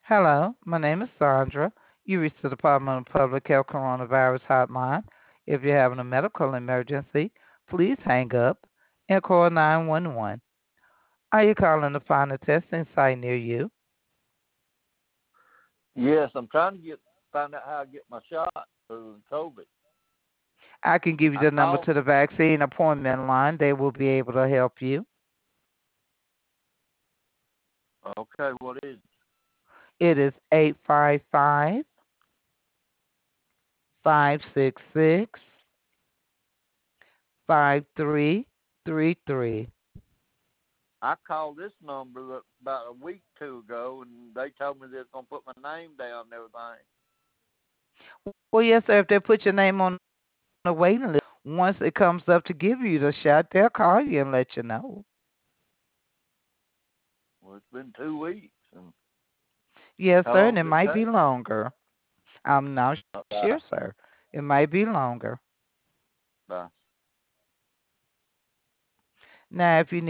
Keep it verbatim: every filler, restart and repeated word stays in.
Hello, my name is Sandra. You reached the Department of Public Health Coronavirus Hotline. If you're having a medical emergency, please hang up and call nine one one. Are you calling to find a testing site near you? Yes, I'm trying to get find out how to get my shot for COVID. I can give you I the number called. to the vaccine appointment line. They will be able to help you. Okay, what is it? It is eight five five, five six six, five three three three. I called this number about a week or two ago, and they told me they was gonna put my name down and everything. Well, yes, sir. If they put your name on the waiting list, once it comes up to give you the shot, they'll call you and let you know. Well, it's been two weeks, and Yes, how sir, and long it does it might be take? longer. I'm not sure, Bye. sir. It might be longer. Bye. Now, if you